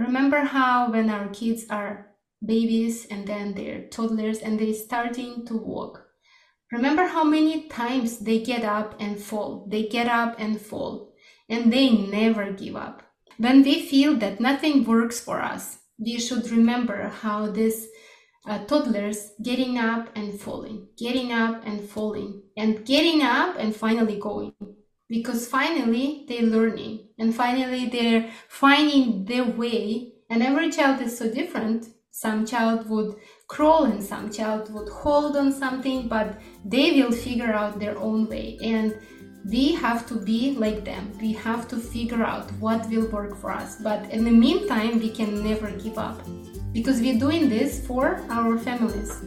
remember how when our kids are babies and then they're toddlers and they're starting to walk. Remember how many times they get up and fall. They get up and fall, and they never give up. When we feel that nothing works for us, we should remember how these toddlers getting up and falling, getting up and falling, and getting up and finally going. Because finally they're learning, and finally they're finding their way. And every child is so different. Some child would crawl and some child would hold on something, but they will figure out their own way. And we have to be like them. We have to figure out what will work for us. But in the meantime, we can never give up because we're doing this for our families.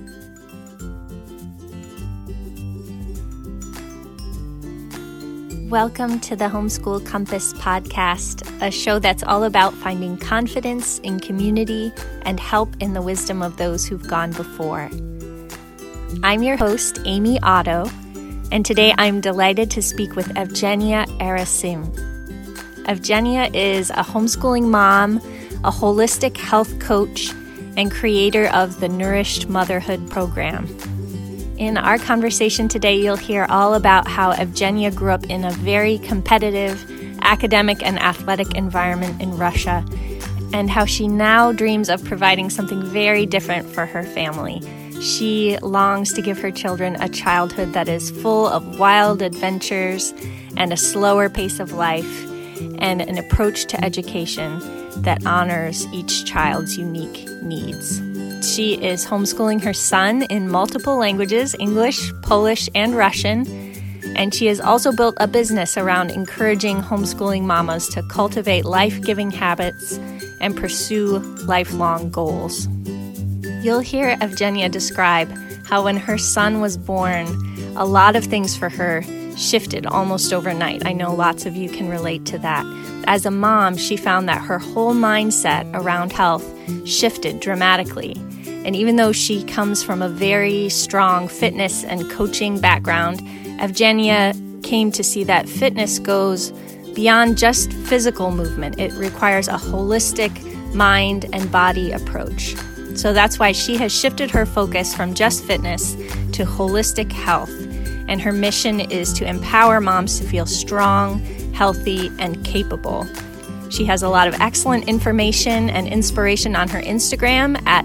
Welcome to the Homeschool Compass podcast, a show that's all about finding confidence in community and help in the wisdom of those who've gone before. I'm your host, Amy Otto, and today I'm delighted to speak with Evgenia Erasim. Evgenia is a homeschooling mom, a holistic health coach, and creator of the Nourished Motherhood program. In our conversation today, you'll hear all about how Evgenia grew up in a very competitive academic and athletic environment in Russia, and how she now dreams of providing something very different for her family. She longs to give her children a childhood that is full of wild adventures and a slower pace of life, and an approach to education that honors each child's unique needs. She is homeschooling her son in multiple languages, English, Polish, and Russian, and she has also built a business around encouraging homeschooling mamas to cultivate life-giving habits and pursue lifelong goals. You'll hear Evgenia describe how when her son was born, a lot of things for her shifted almost overnight. I know lots of you can relate to that. As a mom, she found that her whole mindset around health shifted dramatically. And even though she comes from a very strong fitness and coaching background, Evgenia came to see that fitness goes beyond just physical movement. It requires a holistic mind and body approach. So that's why she has shifted her focus from just fitness to holistic health. And her mission is to empower moms to feel strong, healthy, and capable. She has a lot of excellent information and inspiration on her Instagram at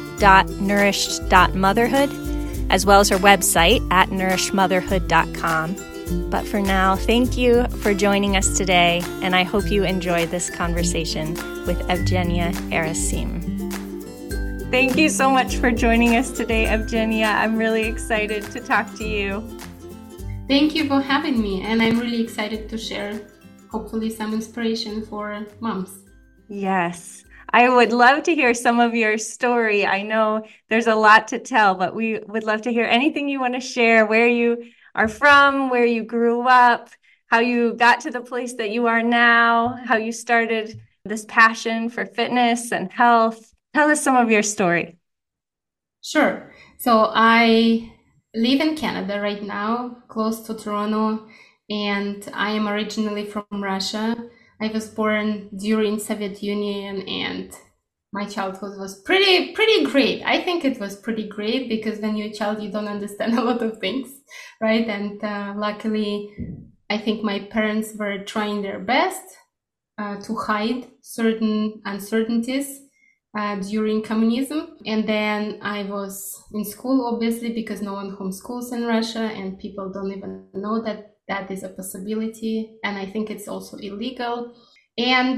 @nourished.motherhood, as well as her website at nourishedmotherhood.com. But for now, thank you for joining us today, and I hope you enjoy this conversation with Evgenia Erasim. Thank you so much for joining us today, Evgenia. I'm really excited to talk to you. Thank you for having me, and I'm really excited to share hopefully some inspiration for moms. Yes, I would love to hear some of your story. I know there's a lot to tell, but we would love to hear anything you want to share, where you are from, where you grew up, how you got to the place that you are now, how you started this passion for fitness and health. Tell us some of your story. Sure. So I live in Canada right now, close to Toronto, and I am originally from Russia. I was born during Soviet Union, and my childhood was pretty great. I think it was pretty great because when you're a child, you don't understand a lot of things, right? And luckily, I think my parents were trying their best to hide certain uncertainties during communism. And then I was in school, obviously, because no one homeschools in Russia, and people don't even know that that is a possibility. And I think it's also illegal. And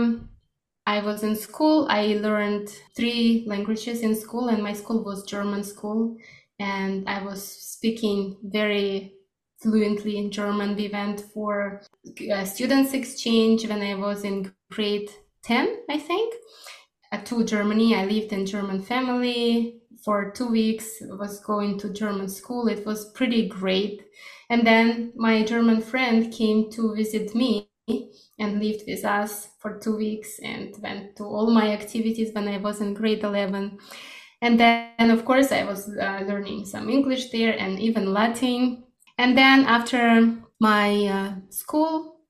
I was in school. I learned 3 languages in school, and my school was German school. And I was speaking very fluently in German. We went for students exchange when I was in grade 10, I think, to Germany. I lived in German family for 2 weeks. I was going to German school. It was pretty great. And then my German friend came to visit me and lived with us for 2 weeks and went to all my activities when I was in grade 11. And then, of course, I was learning some English there and even Latin. And then after my school,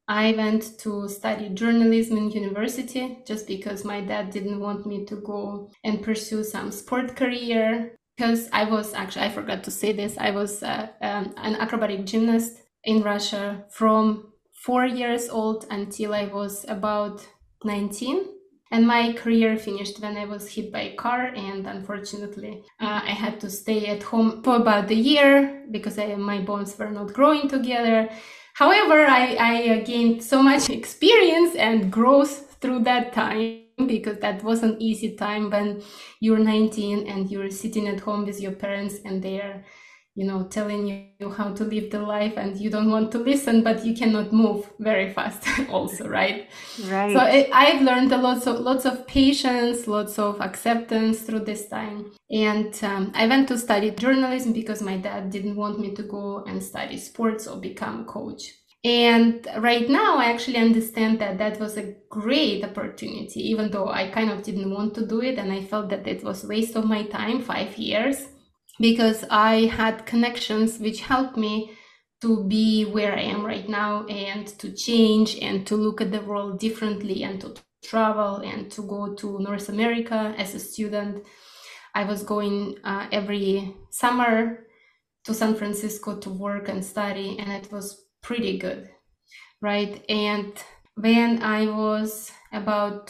I went to study journalism in university just because my dad didn't want me to go and pursue some sport career. Because I was actually, I forgot to say this, I was an acrobatic gymnast in Russia from 4 years old until I was about 19. And my career finished when I was hit by a car, and unfortunately, I had to stay at home for about a year because my bones were not growing together. However, I gained so much experience and growth through that time, because that was an easy time when you're 19 and you're sitting at home with your parents and they're telling you how to live the life, and you don't want to listen, but you cannot move very fast also, right? Right. So I've learned lots of patience, lots of acceptance through this time. And I went to study journalism because my dad didn't want me to go and study sports or become a coach. And right now, I actually understand that that was a great opportunity, even though I kind of didn't want to do it. And I felt that it was a waste of my time, 5 years, because I had connections which helped me to be where I am right now, and to change and to look at the world differently, and to travel and to go to North America as a student. I was going every summer to San Francisco to work and study, and it was pretty good, right? And when I was about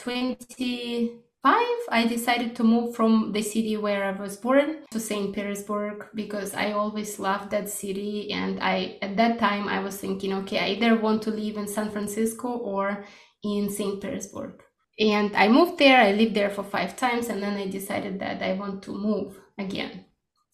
25, I decided to move from the city where I was born to St. Petersburg, because I always loved that city. And at that time, I was thinking, okay, I either want to live in San Francisco or in St. Petersburg. And I moved there. I lived there for 5 times, and then I decided that I want to move again.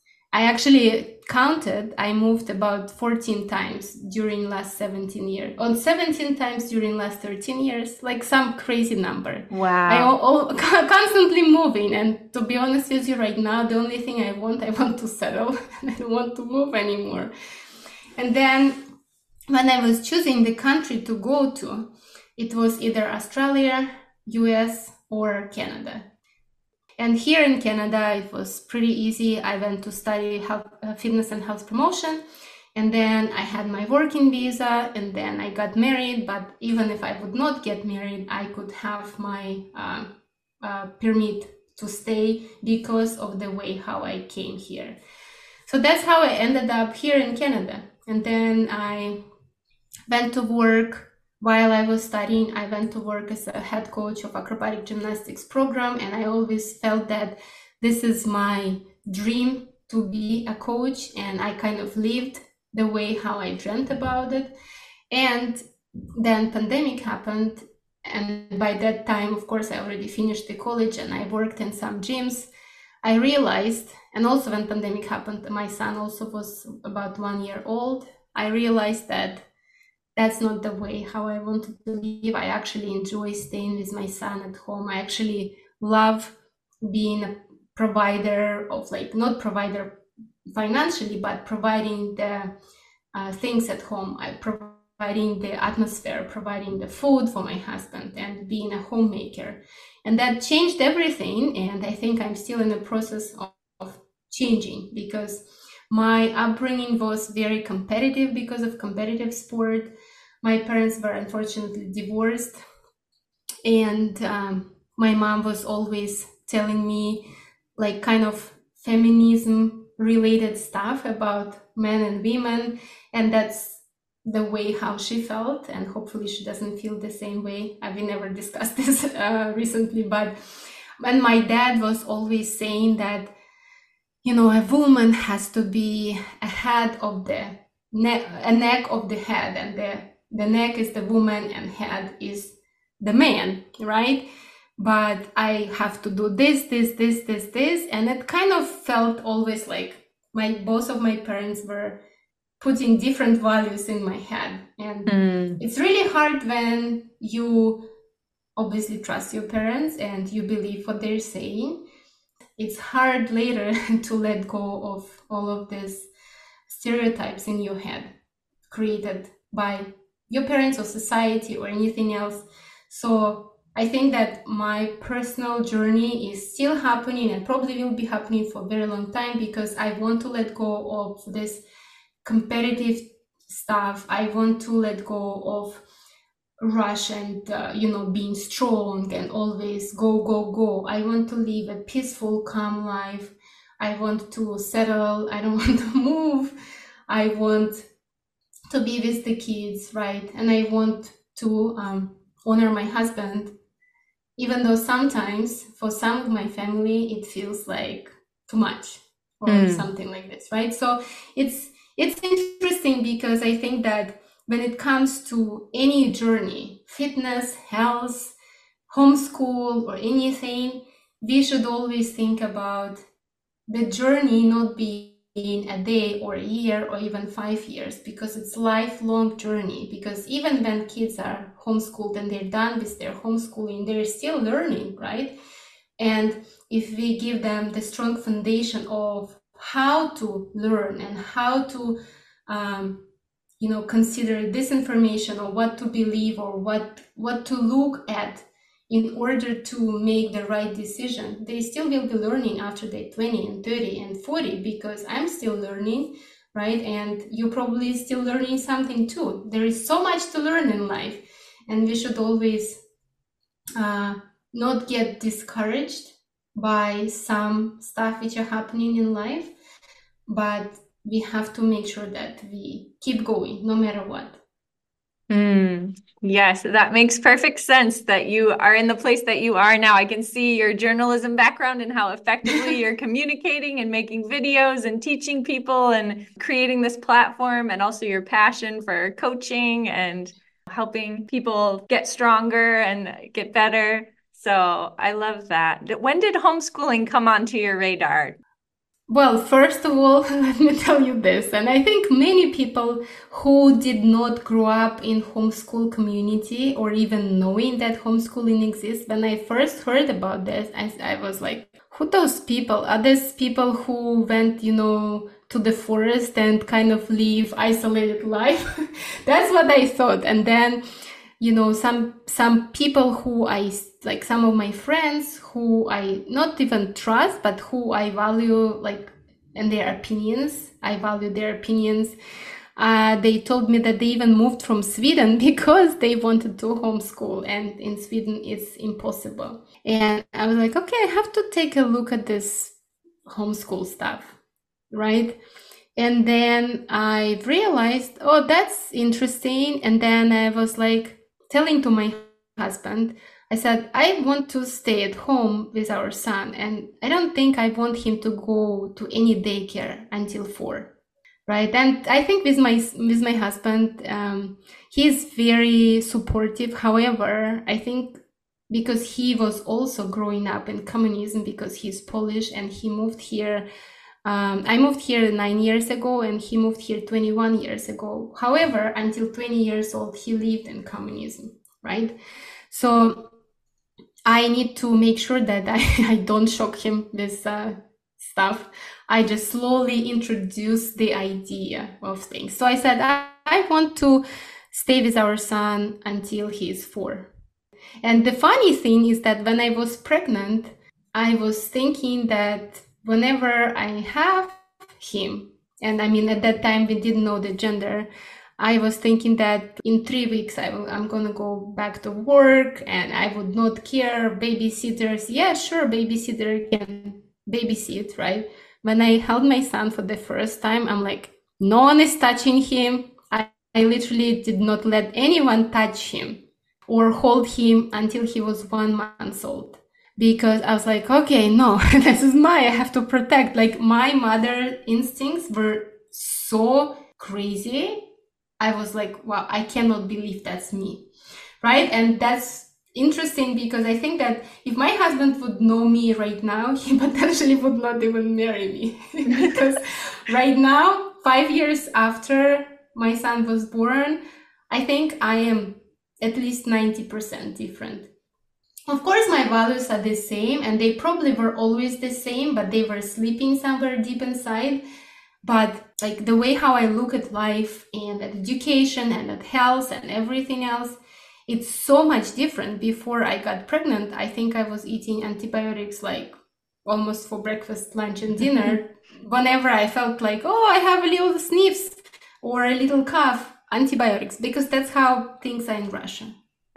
I actually counted, I moved about 14 times during last 17 years. On 17 times during last 13 years, like some crazy number. Wow. I constantly moving. And to be honest with you right now, the only thing I want to settle. I don't want to move anymore. And then when I was choosing the country to go to, it was either Australia, US, or Canada. And here in Canada, it was pretty easy. I went to study fitness and health promotion, and then I had my working visa, and then I got married. But even if I would not get married, I could have my permit to stay because of the way how I came here. So that's how I ended up here in Canada. And then I went to work. While I was studying, I went to work as a head coach of acrobatic gymnastics program, and I always felt that this is my dream to be a coach, and I kind of lived the way how I dreamt about it. And then pandemic happened, and by that time, of course, I already finished the college and I worked in some gyms. I realized, and also when pandemic happened, my son also was about 1 year old. I realized that that's not the way how I wanted to live. I actually enjoy staying with my son at home. I actually love being a provider of, like, not provider financially, but providing the things at home. Providing the atmosphere, providing the food for my husband, and being a homemaker. And that changed everything. And I think I'm still in the process of changing, because my upbringing was very competitive because of competitive sport. My parents were unfortunately divorced, and my mom was always telling me, like, kind of feminism related stuff about men and women, and that's the way how she felt, and hopefully she doesn't feel the same way. We never discussed this recently, but when my dad was always saying that, a woman has to be a head of the neck, a neck of the head, and the neck is the woman and head is the man, right? But I have to do this, and it kind of felt always like both of my parents were putting different values in my head. And it's really hard when you obviously trust your parents and you believe what they're saying. It's hard later to let go of all of these stereotypes in your head created by your parents or society or anything else. So I think that my personal journey is still happening and probably will be happening for a very long time, because I want to let go of this competitive stuff. I want to let go of rush and, being strong and always go, go, go. I want to live a peaceful, calm life. I want to settle. I don't want to move. I want to be with the kids, right? And I want to honor my husband, even though sometimes for some of my family, it feels like too much or something like this, right? So it's interesting because I think that when it comes to any journey, fitness, health, homeschool, or anything, we should always think about the journey not being a day or a year or even 5 years, because it's lifelong journey. Because even when kids are homeschooled and they're done with their homeschooling, they're still learning, right? And if we give them the strong foundation of how to learn and how to consider this information or what to believe or what to look at in order to make the right decision, they still will be learning after they're 20 and 30 and 40, because I'm still learning, right? And you're probably still learning something too. There is so much to learn in life, and we should always not get discouraged by some stuff which are happening in life, but we have to make sure that we keep going no matter what. Yes, that makes perfect sense that you are in the place that you are now. I can see your journalism background and how effectively you're communicating and making videos and teaching people and creating this platform, and also your passion for coaching and helping people get stronger and get better. So I love that. When did homeschooling come onto your radar? Well, first of all, let me tell you this, and I think many people who did not grow up in homeschool community or even knowing that homeschooling exists, when I first heard about this, I was like, who those people? Are these people who went, to the forest and kind of live isolated life? That's what I thought. And then, some people who like some of my friends who I not even trust, but who I value, and their opinions. I value their opinions. They told me that they even moved from Sweden because they wanted to homeschool, and in Sweden it's impossible. And I was like, okay, I have to take a look at this homeschool stuff, right? And then I realized, oh, that's interesting. And then I was like telling to my husband, I said, I want to stay at home with our son, and I don't think I want him to go to any daycare until 4, right? And I think with my husband, he's very supportive. However, I think because he was also growing up in communism, because he's Polish and he moved here. I moved here 9 years ago and he moved here 21 years ago. However, until 20 years old, he lived in communism, right? So I need to make sure that I don't shock him with stuff. I just slowly introduce the idea of things. So I said, I want to stay with our son until he's 4. And the funny thing is that when I was pregnant, I was thinking that whenever I have him, and I mean, at that time we didn't know the gender, I was thinking that in 3 weeks I'm gonna go back to work and I would not care. Babysitters, yeah, sure, babysitter can babysit, right? When I held my son for the first time, I'm like, no one is touching him. I literally did not let anyone touch him or hold him until he was 1 month old. Because I was like, okay, no, this is I have to protect. Like, my mother instincts were so crazy. I was like, wow, I cannot believe that's me, right? And that's interesting because I think that if my husband would know me right now, he potentially would not even marry me. Because right now, 5 years after my son was born, I think I am at least 90% different. Of course, my values are the same, and they probably were always the same, but they were sleeping somewhere deep inside. But like the way how I look at life and at education and at health and everything else, it's so much different. Before I got pregnant, I think I was eating antibiotics like almost for breakfast, lunch, and dinner. Whenever I felt like, oh, I have a little sniffs or a little cough, antibiotics, because that's how things are in Russia.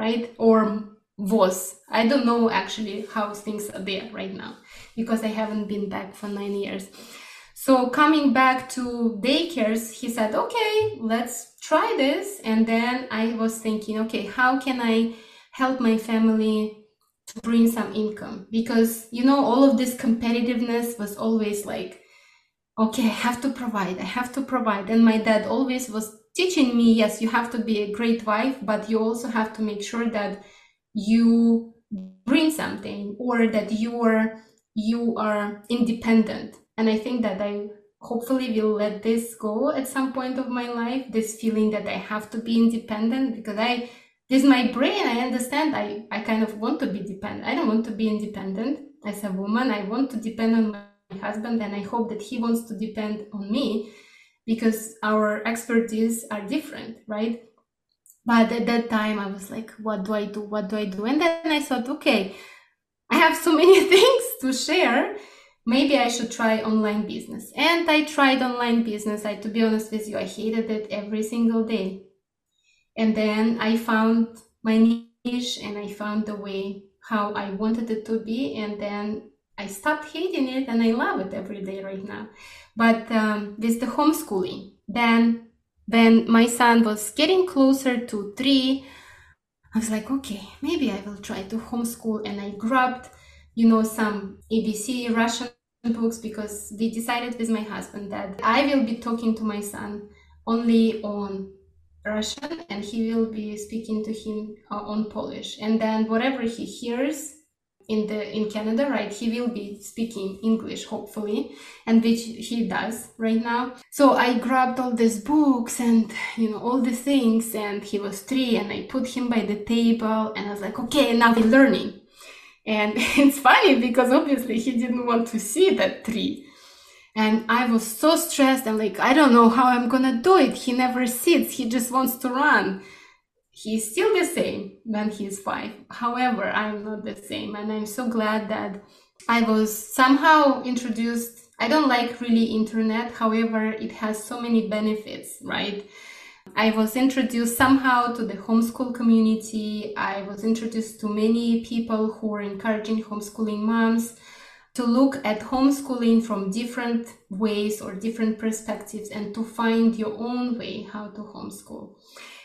right? Or was. I don't know actually how things are there right now because I haven't been back for 9 years. So coming back to daycares, he said, okay, let's try this. And then I was thinking, okay, how can I help my family to bring some income? Because, all of this competitiveness was always like, okay, I have to provide. And my dad always was teaching me, yes, you have to be a great wife, but you also have to make sure that you bring something or that you are independent. And I think that I hopefully will let this go at some point of my life, this feeling that I have to be independent, because this is my brain. I understand I kind of want to be dependent. I don't want to be independent as a woman. I want to depend on my husband, and I hope that he wants to depend on me because our expertise are different, right? But at that time I was like, what do I do? And then I thought, okay, I have so many things to share. Maybe I should try online business. And I tried online business. To be honest with you, I hated it every single day. And then I found my niche and I found the way how I wanted it to be. And then I stopped hating it and I love it every day right now. But with the homeschooling, then when my son was getting closer to 3, I was like, okay, maybe I will try to homeschool. And I grabbed, some ABC Russian books because we decided with my husband that I will be talking to my son only on Russian and he will be speaking to him on Polish. And then whatever he hears in Canada, right, he will be speaking English, hopefully, and which he does right now. So I grabbed all these books and, all the things, and he was 3 and I put him by the table and I was like, okay, now we're learning. And it's funny because obviously he didn't want to see that 3. And I was so stressed. I'm like, I don't know how I'm gonna do it. He never sits. He just wants to run. He's still the same when he's 5. However, I'm not the same. And I'm so glad that I was somehow introduced. I don't like really internet. However, it has so many benefits, right? I was introduced somehow to the homeschool community. I was introduced to many people who were encouraging homeschooling moms to look at homeschooling from different ways or different perspectives and to find your own way how to homeschool.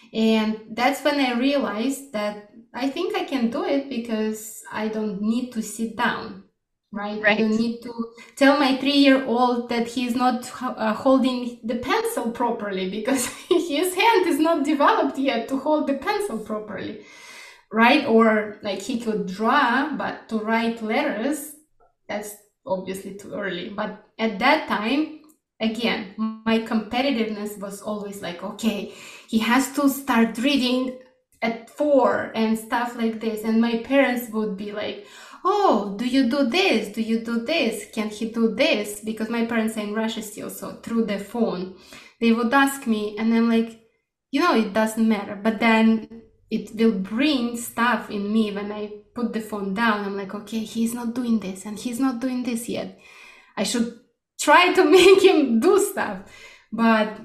And that's when I realized that I think I can do it because I don't need to sit down, right? I don't need to tell my 3-year-old that he's not holding the pencil properly because his hand is not developed yet to hold the pencil properly, right? Or like he could draw, but to write letters, that's obviously too early. But at that time, again, my competitiveness was always like, okay, he has to start reading at 4 and stuff like this. And my parents would be like, oh, do you do this? Do you do this? Can he do this? Because my parents are in Russia still, so through the phone, they would ask me, and I'm like, it doesn't matter. But then it will bring stuff in me when I put the phone down. I'm like, okay, he's not doing this and he's not doing this yet. I should try to make him do stuff. But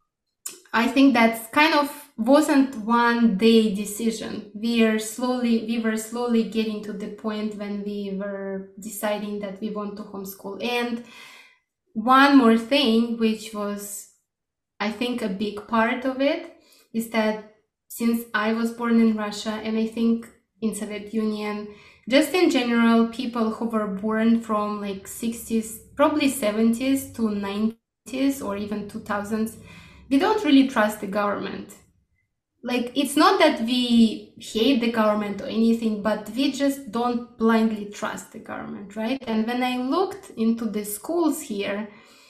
I think that's kind of wasn't one day decision. We were slowly getting to the point when we were deciding that we want to homeschool. And one more thing, which was, I think, a big part of it, is that since I was born in Russia and I think in Soviet Union, just in general, people who were born from like 60s, probably 70s to 90s or even 2000s, we don't really trust the government. Like, it's not that we hate the government or anything, but we just don't blindly trust the government, right? And when I looked into the schools here,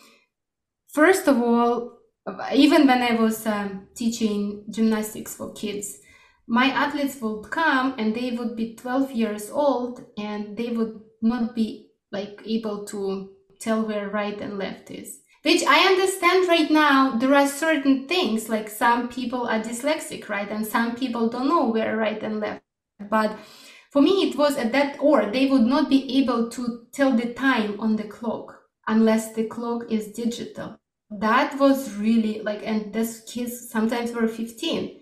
first of all, even when I was teaching gymnastics for kids, my athletes would come and they would be 12 years old and they would not be like able to tell where right and left is. Which I understand right now, there are certain things, like some people are dyslexic, right? And some people don't know where right and left. But for me, it was at that, or they would not be able to tell the time on the clock unless the clock is digital. That was really like, and these kids sometimes were 15.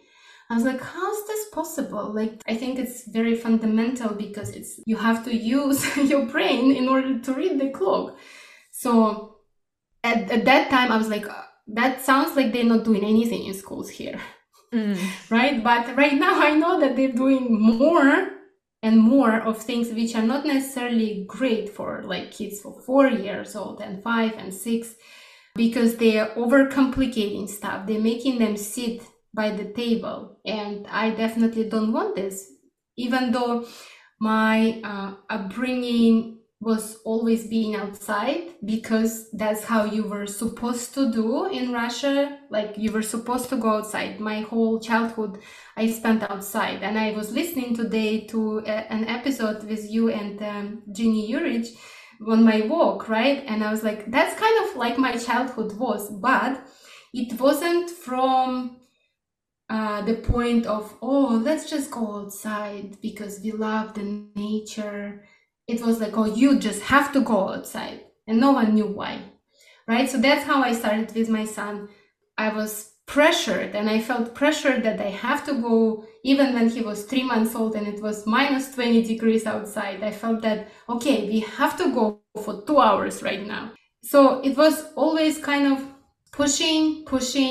I was like, how's this possible? Like, I think it's very fundamental because you have to use your brain in order to read the clock. So at that time, I was like, that sounds like they're not doing anything in schools here. Right? But right now I know that they're doing more and more of things which are not necessarily great for like kids for 4 years old and 5 and 6, because they are overcomplicating stuff. They're making them sit by the table. And I definitely don't want this, even though my upbringing was always being outside, because that's how you were supposed to do in Russia. Like, you were supposed to go outside. My whole childhood I spent outside. And I was listening today to an episode with you and Ginny Yurich on my walk, right? And I was like, that's kind of like my childhood was, but it wasn't from the point of, oh, let's just go outside because we love the nature. It was like, oh, you just have to go outside, and no one knew why, right? So that's how I started with my son. I was pressured, and I felt pressured that I have to go, even when he was 3 months old and it was minus 20 degrees outside. I felt that, okay, we have to go for 2 hours right now. So it was always kind of pushing,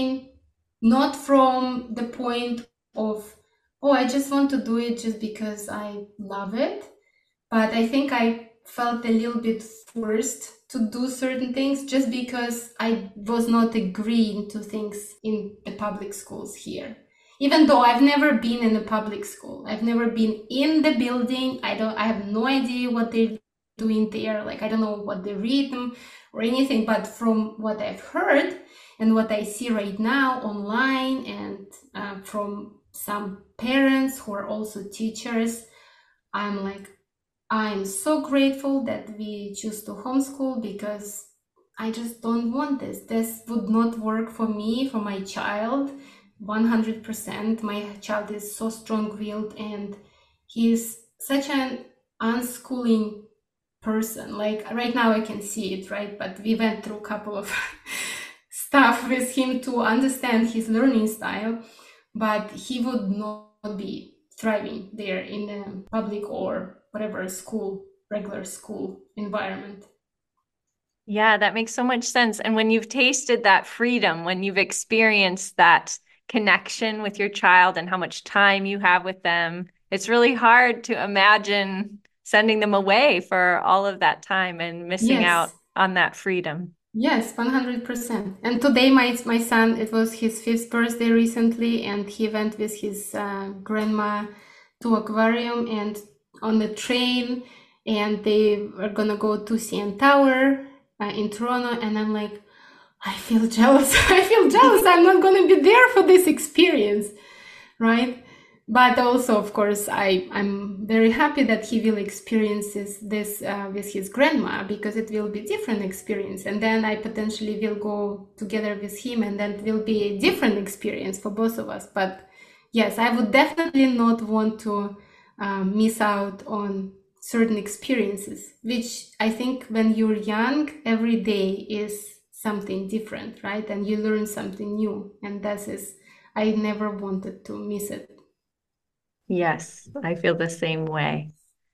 not from the point of, oh, I just want to do it just because I love it. But I think I felt a little bit forced to do certain things just because I was not agreeing to things in the public schools here. Even though I've never been in a public school, I've never been in the building. I have no idea what they're doing there. Like, I don't know what they read them or anything, but from what I've heard and what I see right now online, and from some parents who are also teachers, I'm like, I'm so grateful that we choose to homeschool, because I just don't want this. This would not work for me, for my child, 100%. My child is so strong-willed, and he's such an unschooling person. Like, right now I can see it, right? But we went through a couple of stuff with him to understand his learning style, but he would not be thriving there in the public or whatever school, regular school environment. Yeah, that makes so much sense. And when you've tasted that freedom, when you've experienced that connection with your child and how much time you have with them, it's really hard to imagine sending them away for all of that time and missing out on that freedom. Yes, 100%. And today, my son, it was his 5th birthday recently, and he went with his grandma to aquarium and on the train, and they were gonna go to CN Tower in Toronto, and I'm like, I feel jealous. I'm not gonna be there for this experience, right? But also, of course, I'm very happy that he will experience this with his grandma, because it will be a different experience. And then I potentially will go together with him, and then it will be a different experience for both of us. But yes, I would definitely not want to miss out on certain experiences, which I think when you're young, every day is something different, right? And you learn something new. And I never wanted to miss it. Yes, I feel the same way.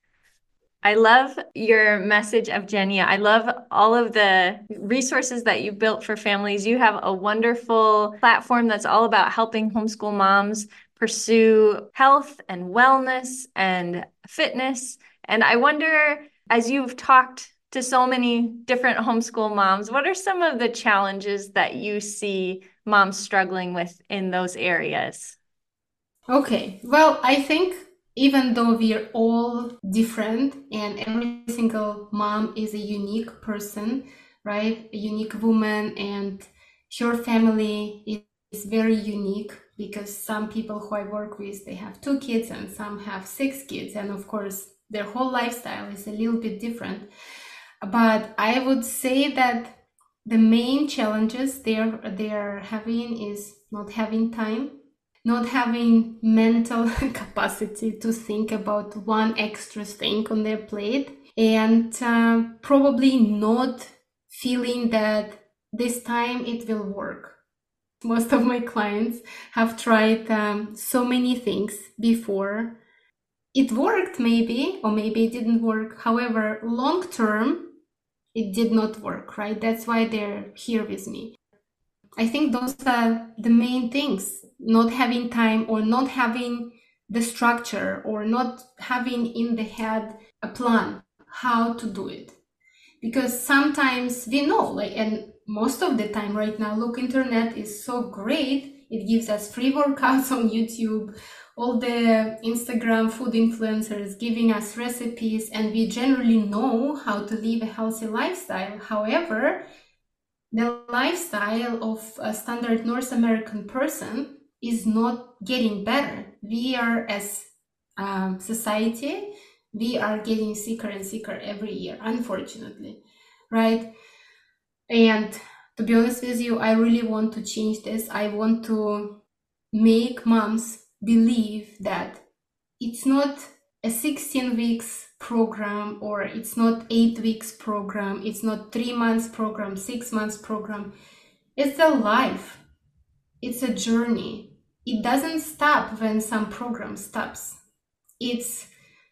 I love your message, Evgenia. I love all of the resources that you built for families. You have a wonderful platform that's all about helping homeschool moms pursue health and wellness and fitness. And I wonder, as you've talked to so many different homeschool moms, what are some of the challenges that you see moms struggling with in those areas? Okay, well, I think even though we're all different and every single mom is a unique person, right? A unique woman, and your family is very unique, because some people who I work with, they have 2 kids and some have 6 kids. And of course, their whole lifestyle is a little bit different. But I would say that the main challenges they're having is not having time, not having mental capacity to think about one extra thing on their plate, and probably not feeling that this time it will work, Most of my clients have tried so many things before. It worked maybe, or maybe it didn't work. However, long term, it did not work, right? That's why they're here with me. I think those are the main things, not having time or not having the structure or not having in the head a plan how to do it. Because sometimes we know, like, and most of the time right now, look, internet is so great. It gives us free workouts on YouTube, all the Instagram food influencers giving us recipes, and we generally know how to live a healthy lifestyle. However, the lifestyle of a standard North American person is not getting better. We are, as society, we are getting sicker and sicker every year, unfortunately, right? And to be honest with you, I really want to change this. I want to make moms believe that it's not a 16 weeks program, or it's not 8 weeks program, it's not 3 months program, 6 months program. It's a life. It's a journey. It doesn't stop when some program stops. It's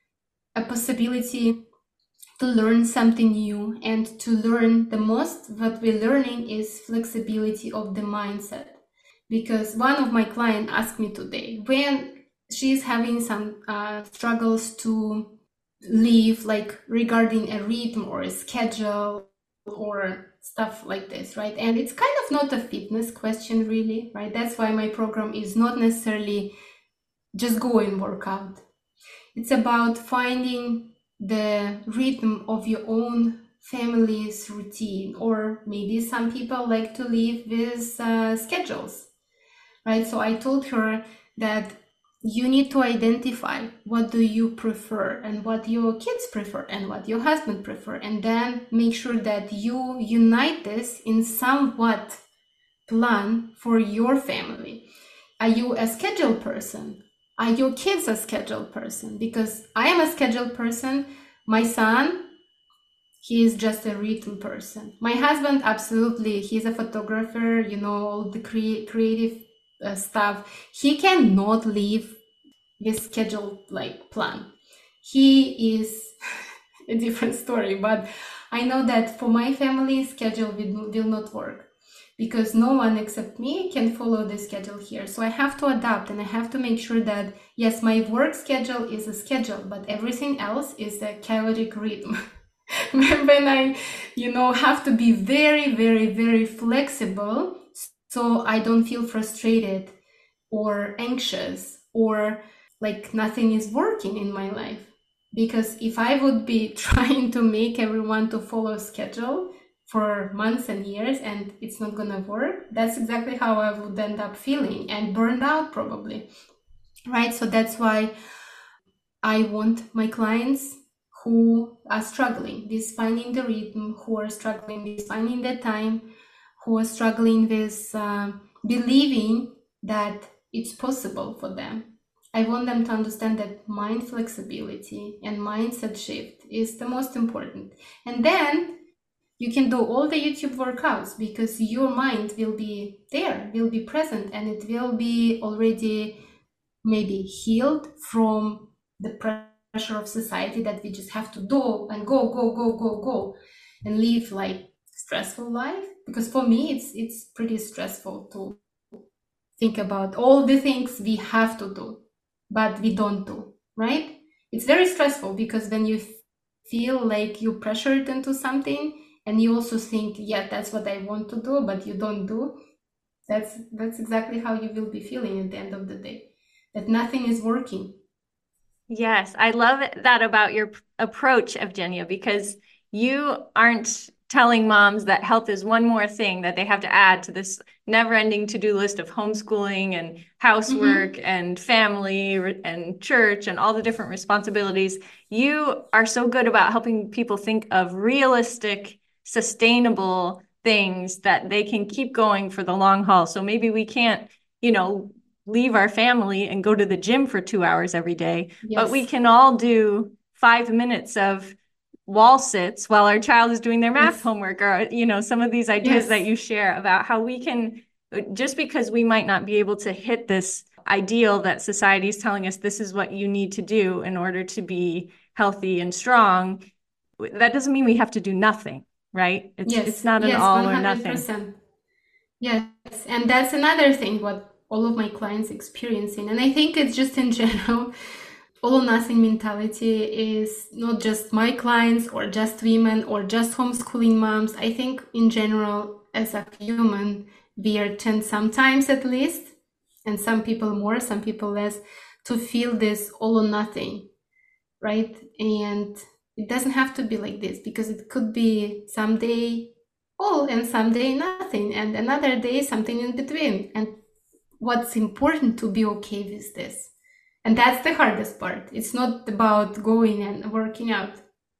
a possibility to learn something new, and to learn the most what we're learning is flexibility of the mindset. Because one of my clients asked me today, when she's having some struggles to live, like regarding a rhythm or a schedule or stuff like this, right? And it's kind of not a fitness question really, right? That's why my program is not necessarily just go and work out. It's about finding the rhythm of your own family's routine, or maybe some people like to live with schedules, right? So I told her that you need to identify what do you prefer and what your kids prefer and what your husband prefer, and then make sure that you unite this in somewhat plan for your family. Are you a schedule person? Are your kids a schedule person? Because I am a schedule person. My son, he is just a rhythm person. My husband, absolutely, he's a photographer, you know, all the creative stuff. He cannot live with schedule like plan. He is a different story, but I know that for my family, schedule will not work, because no one except me can follow the schedule here. So I have to adapt, and I have to make sure that, yes, my work schedule is a schedule, but everything else is a chaotic rhythm. When I, have to be very, very, very flexible, so I don't feel frustrated or anxious or like nothing is working in my life. Because if I would be trying to make everyone to follow schedule for months and years and it's not gonna work, that's exactly how I would end up feeling, and burned out probably, right? So that's why I want my clients who are struggling with finding the rhythm, who are struggling with finding the time, who are struggling with believing that it's possible for them. I want them to understand that mind flexibility and mindset shift is the most important. And then you can do all the YouTube workouts, because your mind will be there, will be present, and it will be already maybe healed from the pressure of society that we just have to do and go and live like stressful life. Because for me, it's pretty stressful to think about all the things we have to do, but we don't do, right? It's very stressful, because when you feel like you're pressured into something and you also think, yeah, that's what I want to do, but you don't do, that's exactly how you will be feeling at the end of the day, that nothing is working. Yes, I love that about your approach, Evgenia, because you aren't telling moms that health is one more thing that they have to add to this never-ending to-do list of homeschooling and housework and family and church and all the different responsibilities. You are so good about helping people think of realistic, sustainable things that they can keep going for the long haul. So maybe we can't, leave our family and go to the gym for 2 hours every day, but we can all do 5 minutes of wall sits while our child is doing their math homework, or some of these ideas that you share about how we can just because we might not be able to hit this ideal that society is telling us this is what you need to do in order to be healthy and strong, that doesn't mean we have to do nothing, right? It's not an all or nothing. 100%. Yes, and that's another thing what all of my clients experiencing, and I think it's just in general, all or nothing mentality is not just my clients or just women or just homeschooling moms. I think in general, as a human, we are tend sometimes at least, and some people more, some people less, to feel this all or nothing, right? And it doesn't have to be like this, because it could be someday all and someday nothing, and another day something in between. And what's important to be okay with this. And that's the hardest part. It's not about going and working out.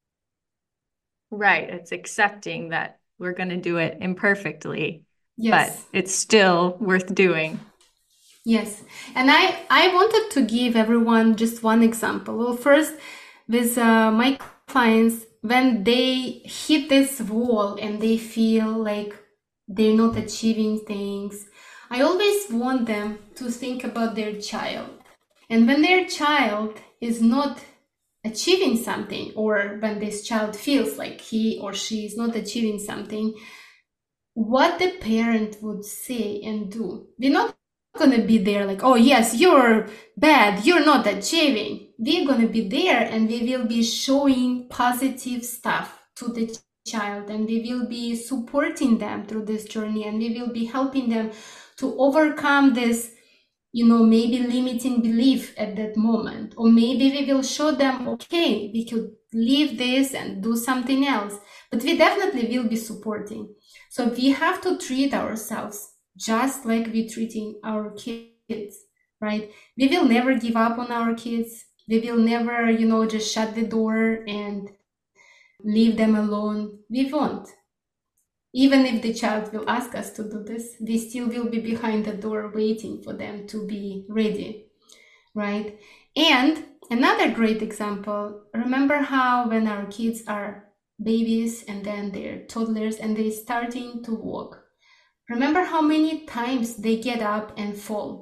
Right. It's accepting that we're going to do it imperfectly, Yes. but it's still worth doing. Yes. And I wanted to give everyone just one example. Well, first, with my clients, when they hit this wall and they feel like they're not achieving things, I always want them to think about their child. And when their child is not achieving something, or when this child feels like he or she is not achieving something, what the parent would say and do. We're not going to be there like, oh yes, you're bad, you're not achieving. We're going to be there and we will be showing positive stuff to the child, and we will be supporting them through this journey, and we will be helping them to overcome this, maybe limiting belief at that moment. Or maybe we will show them, okay, we could leave this and do something else, but we definitely will be supporting. So we have to treat ourselves just like we're treating our kids, right? We will never give up on our kids. We will never, just shut the door and leave them alone. We won't. Even if the child will ask us to do this, we still will be behind the door waiting for them to be ready, right? And another great example, remember how when our kids are babies and then they're toddlers and they're starting to walk, remember how many times they get up and fall,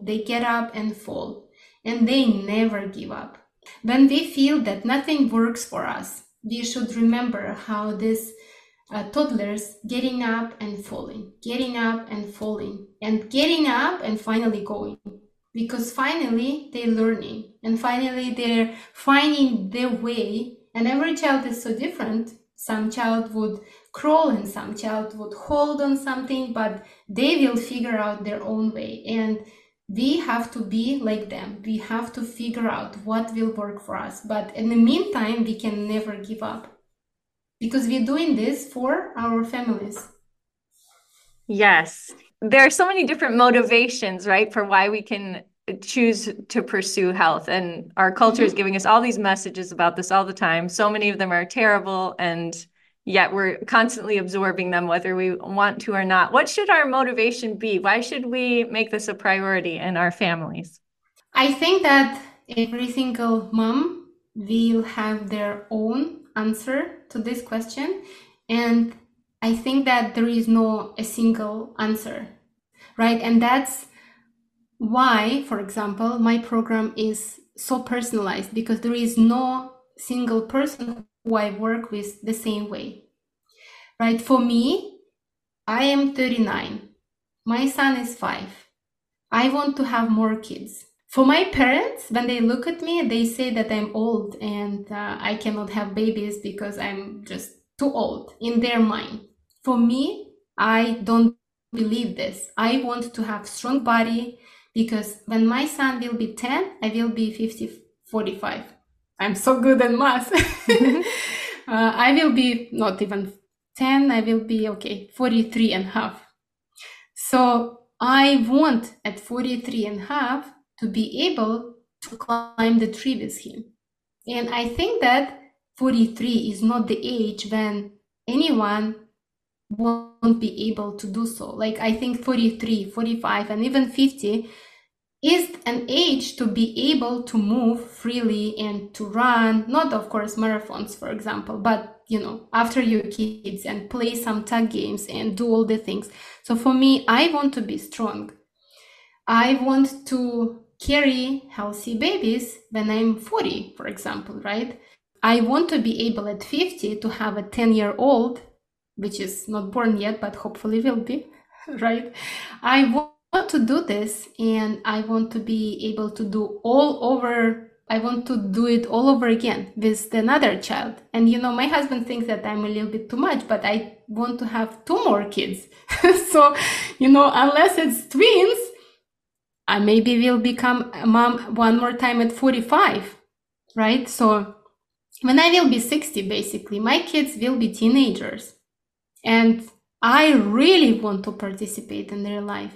and they never give up. When we feel that nothing works for us, we should remember how this toddlers getting up and falling, and getting up and finally going, because finally they're learning and finally they're finding their way. And every child is so different. Some child would crawl and some child would hold on something, but they will figure out their own way. And we have to be like them. We have to figure out what will work for us. But in the meantime, we can never give up, because we're doing this for our families. Yes. There are so many different motivations, right, for why we can choose to pursue health. And our culture is giving us all these messages about this all the time. So many of them are terrible, and yet we're constantly absorbing them, whether we want to or not. What should our motivation be? Why should we make this a priority in our families? I think that every single mom will have their own answer to this question. And I think that there is no a single answer, right? And that's why, for example, my program is so personalized, because there is no single person who I work with the same way, right? For me, I am 39. My son is 5. I want to have more kids. For my parents, when they look at me, they say that I'm old and I cannot have babies because I'm just too old in their mind. For me, I don't believe this. I want to have strong body, because when my son will be 10, I will be 45. I'm so good at math. I will be not even 10, I will be 43 and a half. So I want at 43 and a half to be able to climb the tree with him. And I think that 43 is not the age when anyone won't be able to do so. Like, I think 43, 45, and even 50 is an age to be able to move freely and to run, not of course marathons, for example, but after your kids and play some tag games and do all the things. So for me, I want to be strong. I want to carry healthy babies when I'm 40, for example, right? I want to be able at 50 to have a 10-year-old, which is not born yet, but hopefully will be, right? I want to do this, and I want to be able to do I want to do it all over again with another child. And my husband thinks that I'm a little bit too much, but I want to have 2 more kids. So, unless it's twins, I maybe will become a mom one more time at 45, right? So when I will be 60, basically, my kids will be teenagers. And I really want to participate in their life.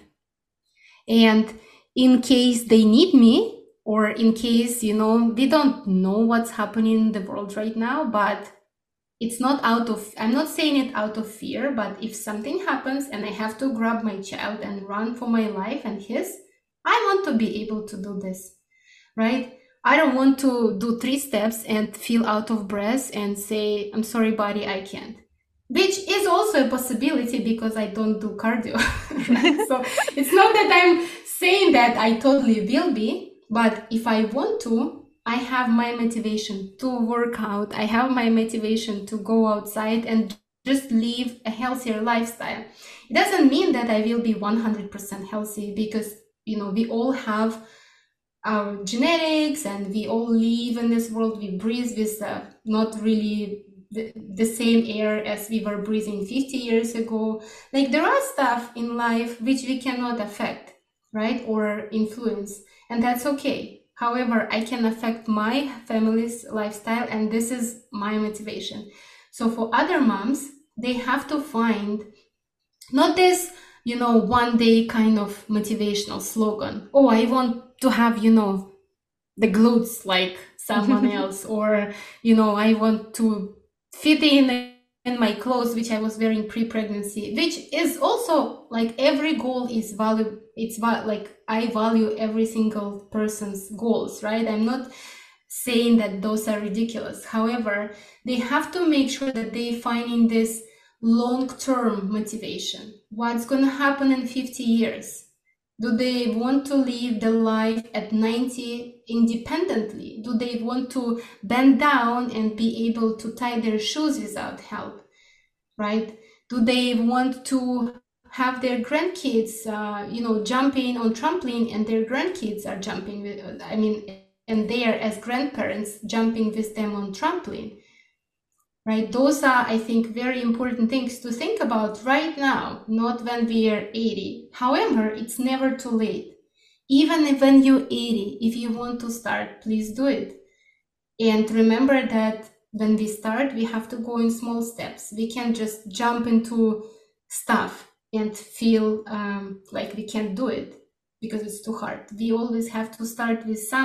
And in case they need me, or in case, we don't know what's happening in the world right now, but I'm not saying it out of fear, but if something happens and I have to grab my child and run for my life and his, I want to be able to do this, right? I don't want to do 3 steps and feel out of breath and say, I'm sorry, buddy, I can't. Which is also a possibility because I don't do cardio, right? So it's not that I'm saying that I totally will be, but if I want to, I have my motivation to work out. I have my motivation to go outside and just live a healthier lifestyle. It doesn't mean that I will be 100% healthy because, we all have our genetics and we all live in this world. We breathe with not really the same air as we were breathing 50 years ago. Like there are stuff in life which we cannot affect, right? Or influence, and that's okay. However, I can affect my family's lifestyle, and this is my motivation. So for other moms, they have to find not this, one day kind of motivational slogan. Oh, I want to have, the glutes like someone else, or, I want to fit in my clothes, which I was wearing pre-pregnancy, which is also like every goal is value. Like I value every single person's goals, right? I'm not saying that those are ridiculous. However, they have to make sure that they find in this long-term motivation. What's going to happen in 50 years? Do they want to live the life at 90 independently? Do they want to bend down and be able to tie their shoes without help, right? Do they want to have their grandkids, jumping on trampoline and their grandkids are jumping, and they are as grandparents jumping with them on trampoline, right? Those are, I think, very important things to think about right now, not when we are 80. However, it's never too late. Even if when you're 80, if you want to start, please do it. And remember that when we start, we have to go in small steps. We can't just jump into stuff and feel like we can't do it because it's too hard. We always have to start with some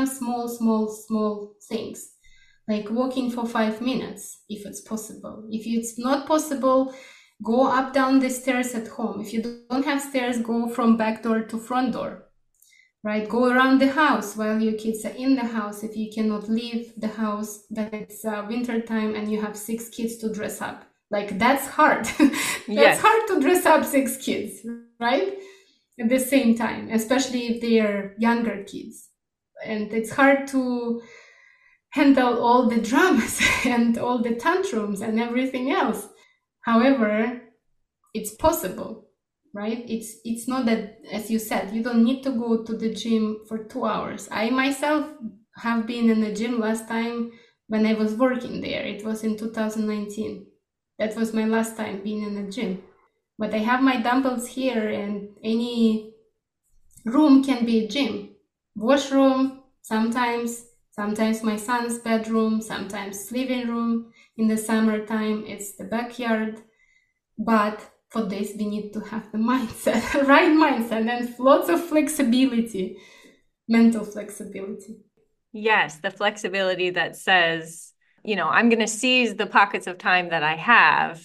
small things, like walking for 5 minutes, if it's possible. If it's not possible, go up, down the stairs at home. If you don't have stairs, go from back door to front door, right? Go around the house while your kids are in the house. If you cannot leave the house, then it's winter time and you have 6 kids to dress up. Like that's hard. That's hard to dress up 6 kids, right? At the same time, especially if they are younger kids. And it's hard to handle all the dramas and all the tantrums and everything else. However, it's possible, right? It's not that, as you said, you don't need to go to the gym for 2 hours. I myself have been in the gym last time when I was working there. It was in 2019. That was my last time being in the gym. But I have my dumbbells here, and any room can be a gym. Washroom, sometimes my son's bedroom, sometimes living room. In the summertime, it's the backyard. But for this, we need to have the mindset, right mindset, and lots of flexibility, mental flexibility. Yes, the flexibility that says, I'm going to seize the pockets of time that I have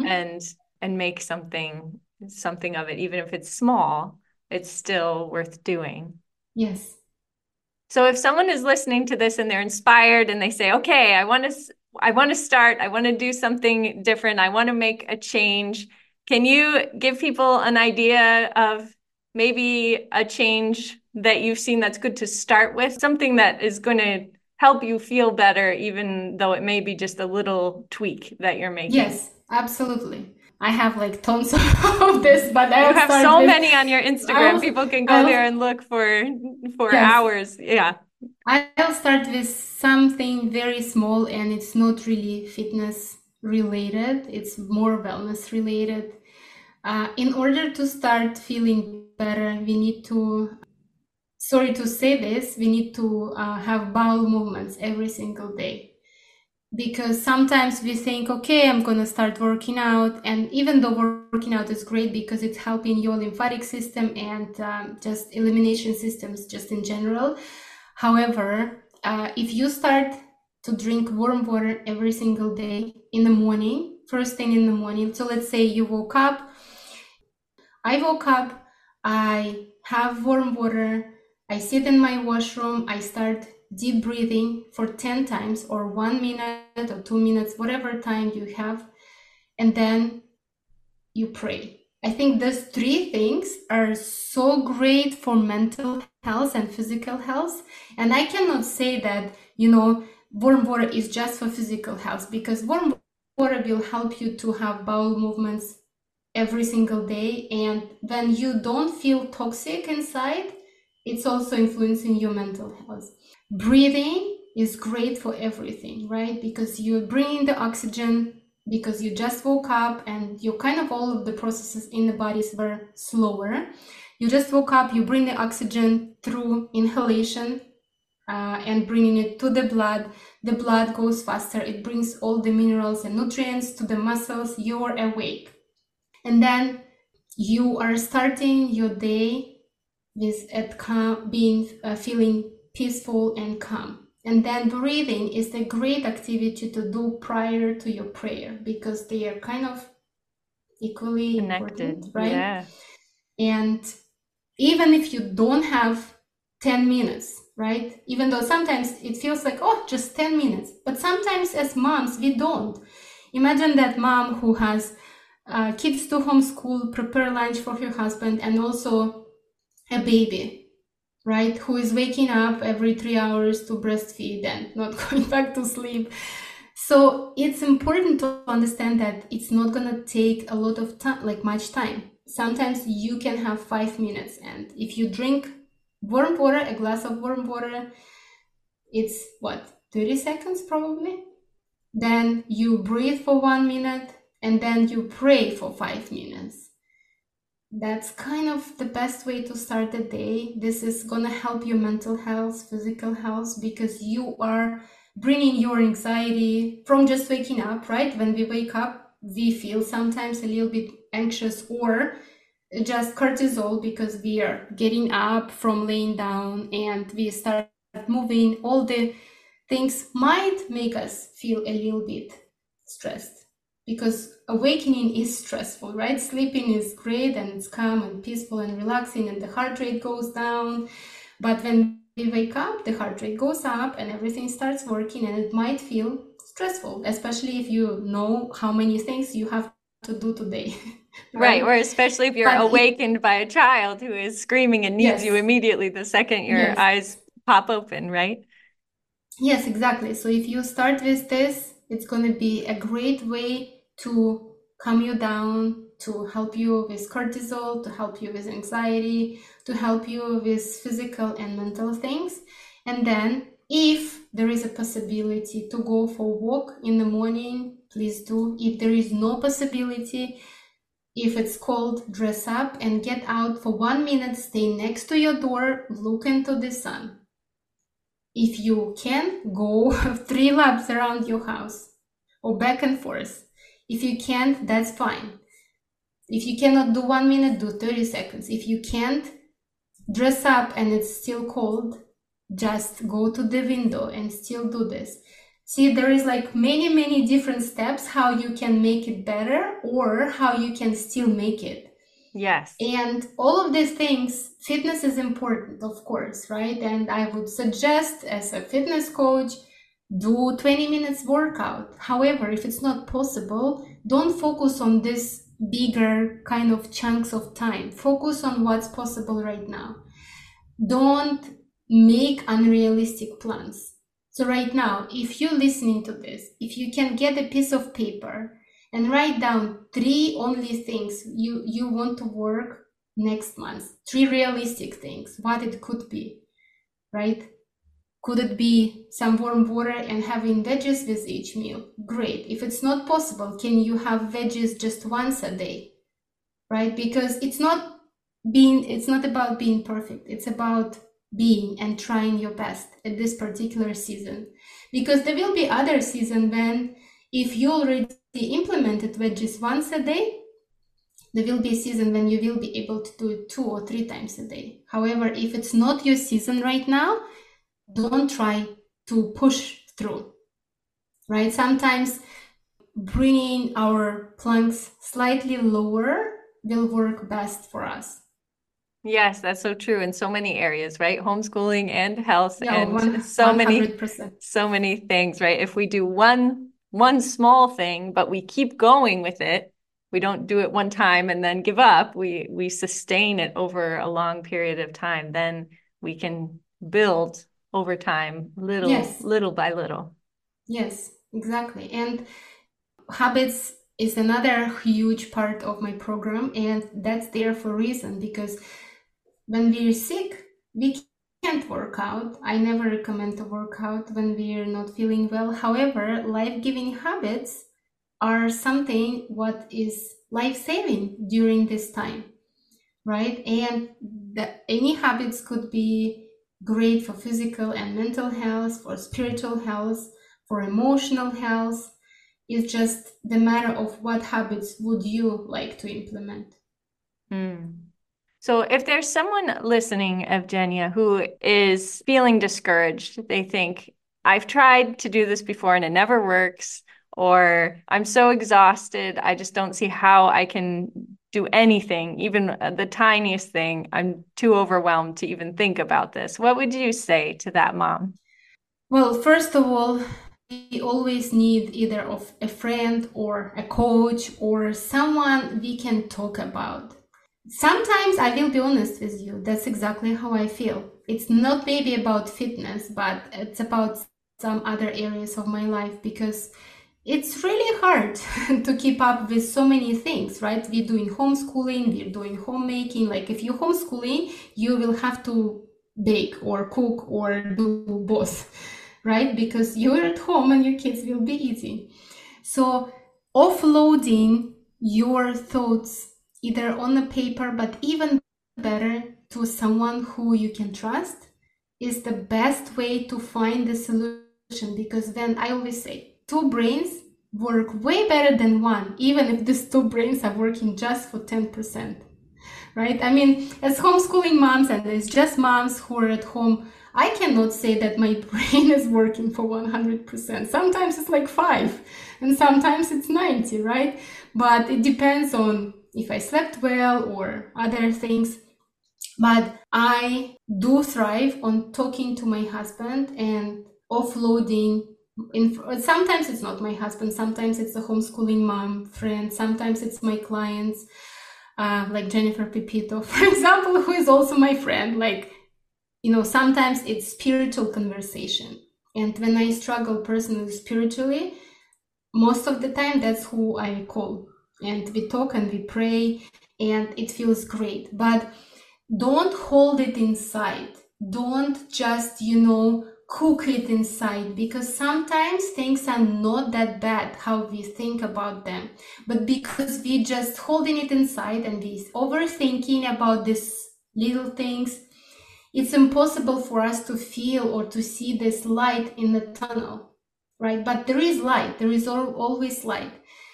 and make something of it. Even if it's small, it's still worth doing. Yes. So if someone is listening to this and they're inspired and they say, okay, I want I want to do something different. I want to make a change. Can you give people an idea of maybe a change that you've seen that's good to start with? Something that is going to help you feel better, even though it may be just a little tweak that you're making. Yes, absolutely. I have like tons of this, but I You have so many on your Instagram. People can go there and look for Yes. hours. Yeah. I'll start with something very small, and it's not really fitness related. It's more wellness related. In order to start feeling better, we need to, sorry to say this, we need to have bowel movements every single day. Because sometimes we think, okay, I'm going to start working out. And even though working out is great because it's helping your lymphatic system and just elimination systems just in general. However, if you start to drink warm water every single day in the morning, first thing in the morning. So let's say you woke up. I woke up, I have warm water, I sit in my washroom, I start deep breathing for 10 times or 1 minute or 2 minutes, whatever time you have, and then you pray. I think those three things are so great for mental health and physical health. And I cannot say that, warm water is just for physical health, because warm water will help you to have bowel movements every single day. And when you don't feel toxic inside, it's also influencing your mental health. Breathing is great for everything, right? Because you're bringing the oxygen, because you just woke up and you kind of all of the processes in the bodies were slower. You just woke up, you bring the oxygen through inhalation and bringing it to the blood. The blood goes faster. It brings all the minerals and nutrients to the muscles. You're awake. And then you are starting your day with feeling peaceful and calm. And then breathing is a great activity to do prior to your prayer, because they are kind of equally connected, important, right? Yeah. And even if you don't have 10 minutes, right? Even though sometimes it feels like, oh, just 10 minutes. But sometimes as moms, we don't. Imagine that mom who has kids to homeschool, prepare lunch for her husband, and also a baby, right? Who is waking up every 3 hours to breastfeed and not going back to sleep. So it's important to understand that it's not going to take a lot of time, like much time. Sometimes you can have 5 minutes. And if you drink warm water, a glass of warm water, it's 30 seconds probably. Then you breathe for 1 minute, and then you pray for 5 minutes. That's kind of the best way to start the day. This is going to help your mental health, physical health, because you are bringing your anxiety from just waking up, right? When we wake up, we feel sometimes a little bit anxious, or just cortisol, because we are getting up from laying down and we start moving. All the things might make us feel a little bit stressed, because awakening is stressful, right? Sleeping is great and it's calm and peaceful and relaxing and the heart rate goes down. But when we wake up, the heart rate goes up and everything starts working, and it might feel stressful, especially if you know how many things you have to do today. Right. Or especially if you're awakened by a child who is screaming and needs you immediately the second your eyes pop open, right? Yes, exactly. So if you start with this, it's going to be a great way to calm you down, to help you with cortisol, to help you with anxiety, to help you with physical and mental things. And then if there is a possibility to go for a walk in the morning, please do. If there is no possibility, if it's cold, dress up and get out for 1 minute, stay next to your door, look into the sun. If you can, go 3 laps around your house or back and forth. If you can't, that's fine. If you cannot do 1 minute, do 30 seconds. If you can't, dress up and it's still cold, just go to the window and still do this. See, there is like many different steps how you can make it better or how you can still make it. Yes. And all of these things, fitness is important, of course, right? And I would suggest, as a fitness coach, do 20 minutes workout. However, if it's not possible, don't focus on this bigger kind of chunks of time. Focus on what's possible right now. Don't make unrealistic plans. So right now, if you're listening to this, if you can get a piece of paper and write down 3 only things you want to work next month, 3 realistic things, what it could be, right? Could it be some warm water and having veggies with each meal? Great. If it's not possible, can you have veggies just once a day, right? Because it's not about being perfect. It's about being and trying your best at this particular season. Because there will be other season when, if you already implemented veggies once a day, there will be a season when you will be able to do it 2 or 3 times a day. However, if it's not your season right now, don't try to push through, right? Sometimes bringing our planks slightly lower will work best for us. Yes, that's so true in so many areas, right? Homeschooling and health, Yeah, and so 100%. many things, right? If we do one small thing, but we keep going with it, we don't do it one time and then give up. We sustain it over a long period of time. Then we can build over time, little by little. Yes, exactly. And habits is another huge part of my program, and that's there for a reason, because when we're sick, we can't work out. I never recommend to work out when we're not feeling well. However, life-giving habits are something what is life-saving during this time, right? And any habits could be great for physical and mental health, for spiritual health, for emotional health. It's just the matter of what habits would you like to implement. So if there's someone listening, Evgenia, who is feeling discouraged, they think, I've tried to do this before and it never works, or I'm so exhausted, I just don't see how I can do anything, even the tiniest thing. I'm too overwhelmed to even think about this. What would you say to that mom? Well, first of all, we always need either of a friend or a coach or someone we can talk about. Sometimes, I will be honest with you, that's exactly how I feel. It's not maybe about fitness, but it's about some other areas of my life, because it's really hard to keep up with so many things, right? We're doing homeschooling, we're doing homemaking. Like if you're homeschooling, you will have to bake or cook or do both, right? Because you're at home and your kids will be eating. So offloading your thoughts either on a paper, but even better to someone who you can trust, is the best way to find the solution. Because then I always say 2 brains work way better than 1, even if these 2 brains are working just for 10%, right? I mean, as homeschooling moms, and it's just moms who are at home, I cannot say that my brain is working for 100%. Sometimes it's like 5 and sometimes it's 90, right? But it depends on if I slept well or other things. But I do thrive on talking to my husband and offloading. Sometimes it's not my husband, sometimes it's a homeschooling mom friend, sometimes it's my clients, like Jennifer Pepito, for example, who is also my friend. Like, you know, sometimes it's spiritual conversation. And when I struggle personally spiritually, most of the time that's who I call. And we talk and we pray and it feels great. But don't hold it inside. Don't just, cook it inside, because sometimes things are not that bad how we think about them. But because we just holding it inside and we overthinking about these little things, it's impossible for us to feel or to see this light in the tunnel, right? But there is light. There is always light.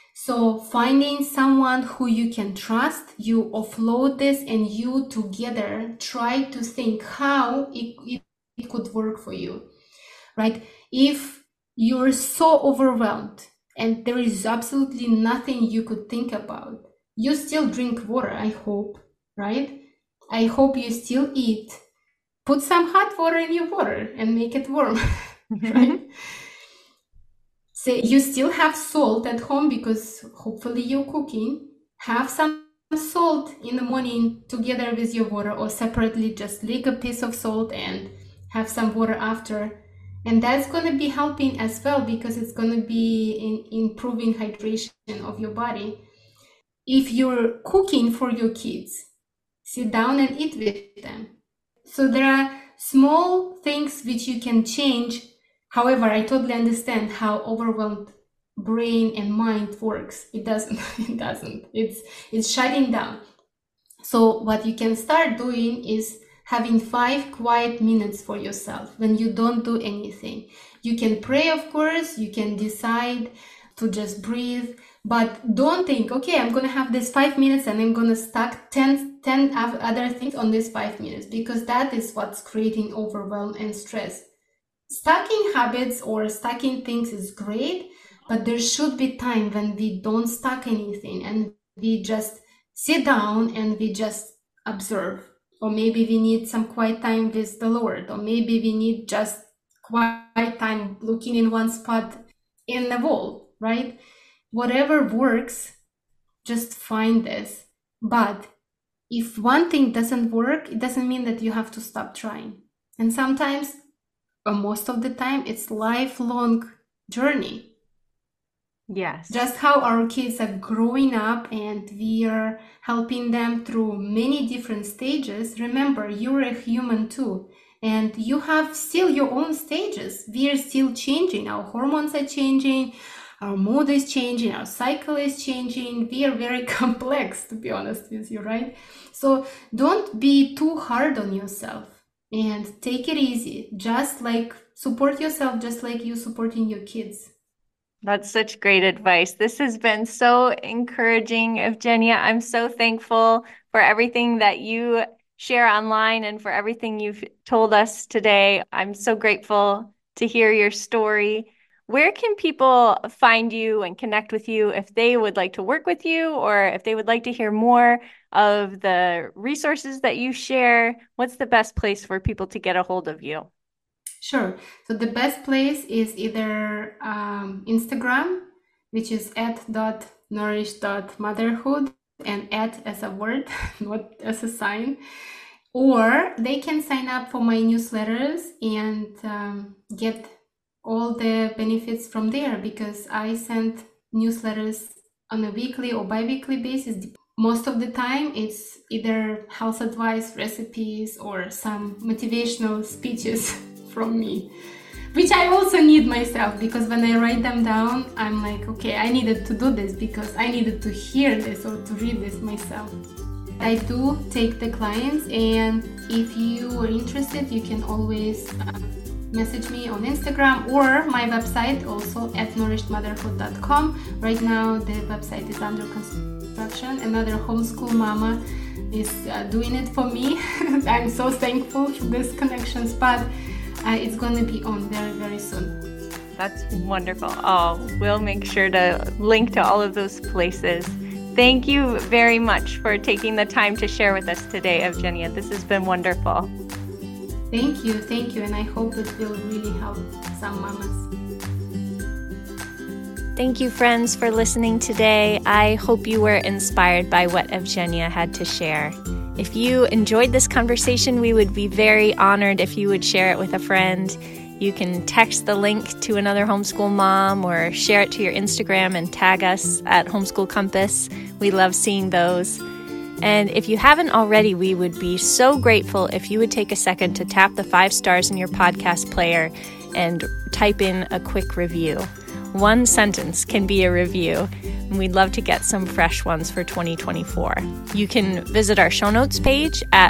So finding someone who you can trust, you offload this and you together try to think how it could work for you, right? If you're so overwhelmed and there is absolutely nothing you could think about, you still drink water, I hope, right? I hope you still eat. Put some hot water in your water and make it warm, right? say you still have salt at home because hopefully you're cooking. Have some salt in the morning together with your water, or separately, just lick a piece of salt and have some water after. And that's going to be helping as well, because it's going to be improving hydration of your body. If you're cooking for your kids, sit down and eat with them. So there are small things which you can change. However, I totally understand how overwhelmed brain and mind works. It doesn't. It's shutting down. So what you can start doing is having 5 quiet minutes for yourself when you don't do anything. You can pray, of course. You can decide to just breathe, but don't think, okay, I'm going to have this 5 minutes and I'm going to stack 10 other things on this 5 minutes, because that is what's creating overwhelm and stress. Stacking habits or stacking things is great, but there should be time when we don't stack anything and we just sit down and we just observe. Or maybe we need some quiet time with the Lord, or maybe we need just quiet time looking in one spot in the wall, right? Whatever works, just find this. But if one thing doesn't work, it doesn't mean that you have to stop trying. And sometimes, or most of the time, it's lifelong journey. Yes. Just how our kids are growing up and we are helping them through many different stages. Remember, you're a human too, and you have still your own stages. We are still changing. Our hormones are changing. Our mood is changing. Our cycle is changing. We are very complex, to be honest with you, right? So don't be too hard on yourself and take it easy. Just like support yourself, just like you're supporting your kids. That's such great advice. This has been so encouraging, Evgenia. I'm so thankful for everything that you share online and for everything you've told us today. I'm so grateful to hear your story. Where can people find you and connect with you if they would like to work with you, or if they would like to hear more of the resources that you share? What's the best place for people to get a hold of you? Sure. So the best place is either Instagram, which is @nourish.motherhood, and as a word, not as a sign. Or they can sign up for my newsletters and get all the benefits from there, because I send newsletters on a weekly or bi-weekly basis. Most of the time, it's either health advice, recipes, or some motivational speeches from me, which I also need myself, because when I write them down, I'm like, okay, I needed to do this because I needed to hear this or to read this myself. I do take the clients, and if you are interested, you can always message me on Instagram or my website, also @nourishedmotherhood.com. Right now, the website is under construction. Another homeschool mama is doing it for me. I'm so thankful for this connections, but it's going to be on very, very soon. That's wonderful. Oh, we'll make sure to link to all of those places. Thank you very much for taking the time to share with us today, Evgenia. This has been wonderful. Thank you, and I hope it will really help some mamas. Thank you, friends, for listening today. I hope you were inspired by what Evgenia had to share. If you enjoyed this conversation, we would be very honored if you would share it with a friend. You can text the link to another homeschool mom or share it to your Instagram and tag us at Homeschool Compass. We love seeing those. And if you haven't already, we would be so grateful if you would take a second to tap the 5 stars in your podcast player and type in a quick review. 1 sentence can be a review, and we'd love to get some fresh ones for 2024. You can visit our show notes page at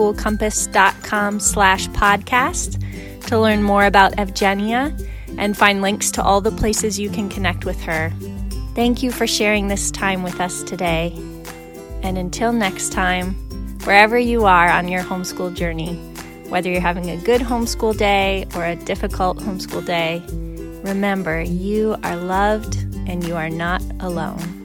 homeschoolcompass.com/podcast to learn more about Evgenia and find links to all the places you can connect with her. Thank you for sharing this time with us today. And until next time, wherever you are on your homeschool journey, whether you're having a good homeschool day or a difficult homeschool day, remember, you are loved and you are not alone.